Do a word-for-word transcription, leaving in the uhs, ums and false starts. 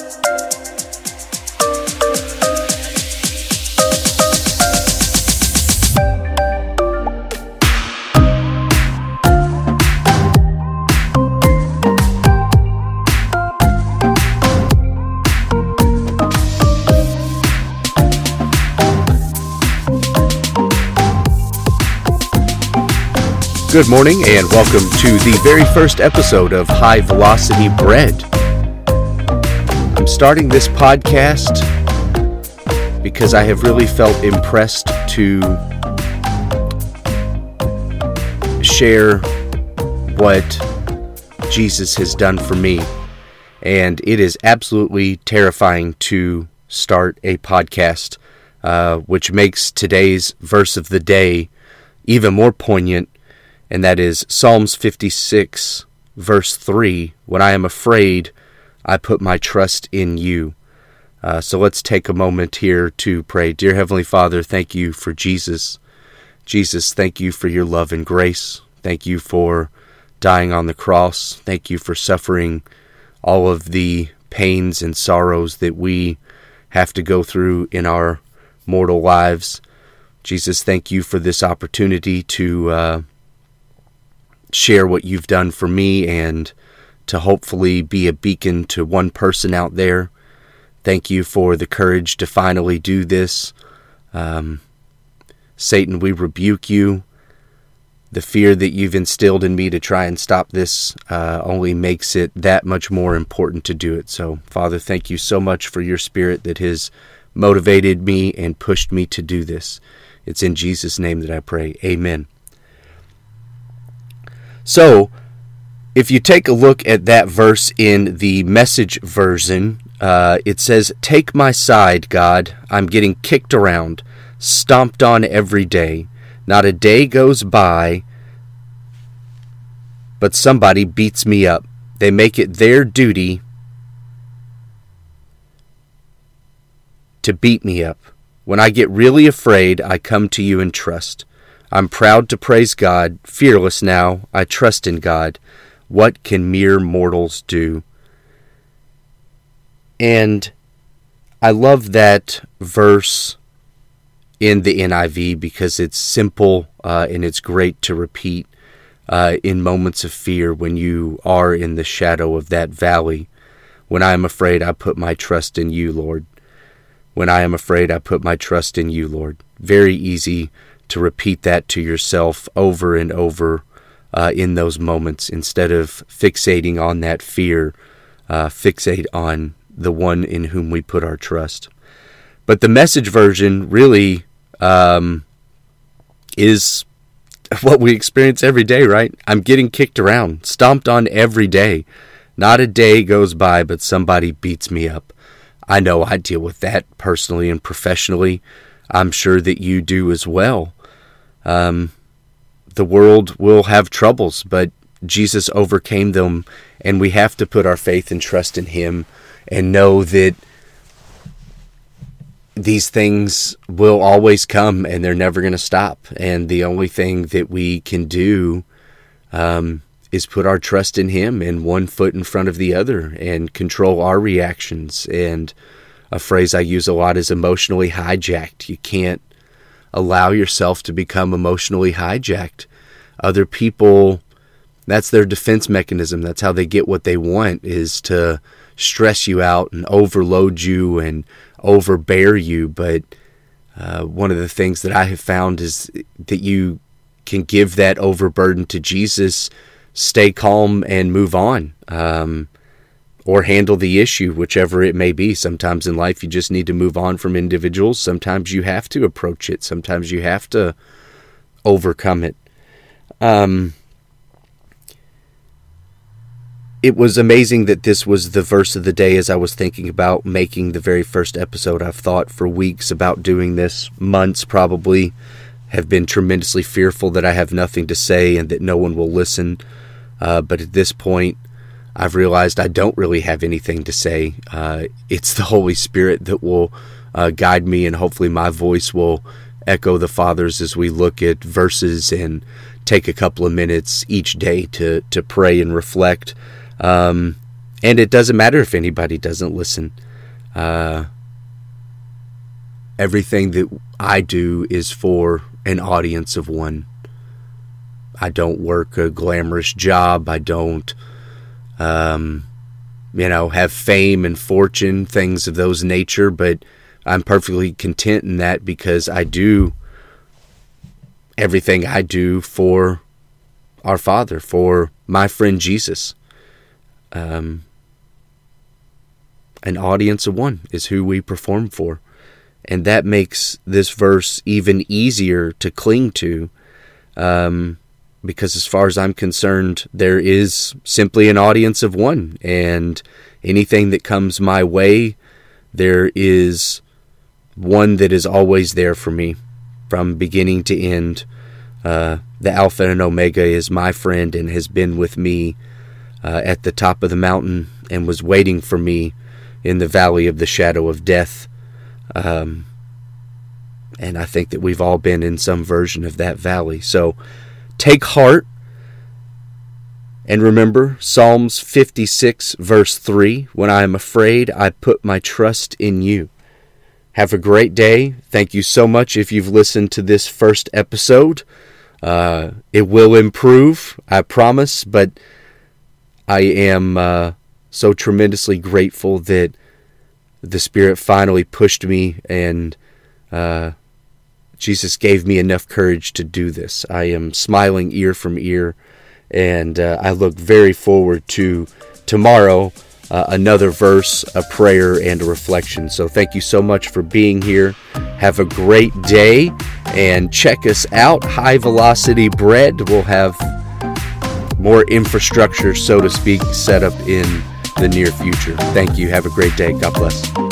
Good morning and welcome to the very first episode of High Velocity Bread. I'm starting this podcast because I have really felt impressed to share what Jesus has done for me. And it is absolutely terrifying to start a podcast, uh, which makes today's verse of the day even more poignant. And that is Psalms fifty-six, verse three, when I am afraid, I put my trust in you. Uh, so let's take a moment here to pray. Dear Heavenly Father, thank you for Jesus. Jesus, thank you for your love and grace. Thank you for dying on the cross. Thank you for suffering all of the pains and sorrows that we have to go through in our mortal lives. Jesus, thank you for this opportunity to uh, share what you've done for me and to hopefully be a beacon to one person out there. Thank you for the courage to finally do this. Um, Satan, we rebuke you. The fear that you've instilled in me to try and stop this uh, only makes it that much more important to do it. So, Father, thank you so much for your spirit that has motivated me and pushed me to do this. It's in Jesus' name that I pray. Amen. So, if you take a look at that verse in the Message version, uh, it says, "Take my side, God. I'm getting kicked around, stomped on every day. Not a day goes by, but somebody beats me up. They make it their duty to beat me up. When I get really afraid, I come to you and trust. I'm proud to praise God, fearless now, I trust in God. What can mere mortals do?" And I love that verse in the N I V because it's simple uh, and it's great to repeat uh, in moments of fear when you are in the shadow of that valley. When I am afraid, I put my trust in you, Lord. When I am afraid, I put my trust in you, Lord. Very easy to repeat that to yourself over and over uh, in those moments. Instead of fixating on that fear, uh, fixate on the one in whom we put our trust. But the Message version really um, is what we experience every day, right? I'm getting kicked around, stomped on every day. Not a day goes by, but somebody beats me up. I know I deal with that personally and professionally. I'm sure that you do as well. Um, the world will have troubles, but Jesus overcame them, and we have to put our faith and trust in Him and know that these things will always come and they're never going to stop. And the only thing that we can do um, is put our trust in Him and one foot in front of the other and control our reactions. And a phrase I use a lot is emotionally hijacked. You can't allow yourself to become emotionally hijacked. Other people, that's their defense mechanism. That's how they get what they want, is to stress you out and overload you and overbear you. But uh, one of the things that I have found is that you can give that overburden to Jesus, stay calm and move on, um, or handle the issue, whichever it may be. Sometimes in life you just need to move on from individuals. Sometimes you have to approach it. Sometimes you have to overcome it. Um, it was amazing that this was the verse of the day as I was thinking about making the very first episode. I've thought for weeks about doing this, months probably, have been tremendously fearful that I have nothing to say and that no one will listen. Uh, but at this point, I've realized I don't really have anything to say. Uh, it's the Holy Spirit that will uh, guide me, and hopefully my voice will echo the Father's as we look at verses and take a couple of minutes each day to, to pray and reflect. Um, And it doesn't matter if anybody doesn't listen. Uh, everything that I do is for an audience of one. I don't work a glamorous job. I don't, um, you know, have fame and fortune, things of those nature, but I'm perfectly content in that because I do everything I do for our Father, for my friend Jesus. Um, an audience of one is who we perform for. And that makes this verse even easier to cling to, um, because as far as I'm concerned, there is simply an audience of one, and anything that comes my way, there is one that is always there for me from beginning to end. Uh, the Alpha and Omega is my friend and has been with me uh, at the top of the mountain and was waiting for me in the valley of the shadow of death. Um, and I think that we've all been in some version of that valley. So take heart, and remember Psalms fifty-six verse three, when I am afraid, I put my trust in you. Have a great day. Thank you so much if you've listened to this first episode. Uh, it will improve, I promise, but I am uh, so tremendously grateful that the Spirit finally pushed me and uh, Jesus gave me enough courage to do this. I am smiling ear from ear, and uh, I look very forward to tomorrow, uh, another verse, a prayer, and a reflection. So thank you so much for being here. Have a great day, and check us out, High Velocity Bread. We'll have more infrastructure, so to speak, set up in the near future. Thank you. Have a great day. God bless.